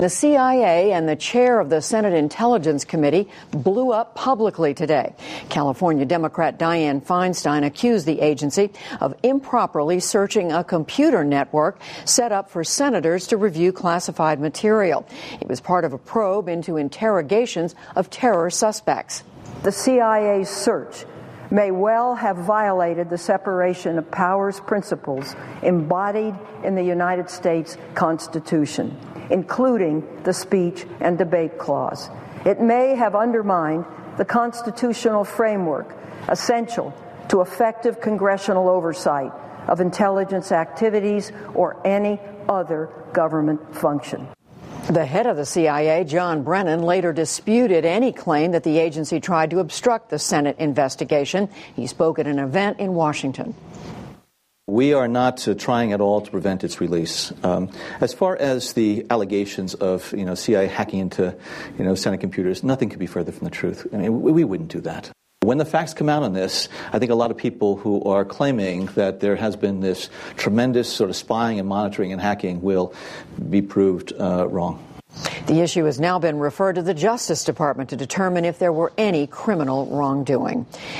The CIA and the chair of the Senate Intelligence Committee blew up publicly today. California Democrat Dianne Feinstein accused the agency of improperly searching a computer network set up for senators to review classified material. It was part of a probe into interrogations of terror suspects. The CIA's search may well have violated the separation of powers principles embodied in the United States Constitution, including the Speech and Debate Clause. It may have undermined the constitutional framework essential to effective congressional oversight of intelligence activities or any other government function. The head of the CIA, John Brennan, later disputed any claim that the agency tried to obstruct the Senate investigation. He spoke at an event in Washington. We are not trying at all to prevent its release. As far as the allegations of CIA hacking into Senate computers, nothing could be further from the truth. I mean, we wouldn't do that. When the facts come out on this, I think a lot of people who are claiming that there has been this tremendous sort of spying and monitoring and hacking will be proved wrong. The issue has now been referred to the Justice Department to determine if there were any criminal wrongdoing.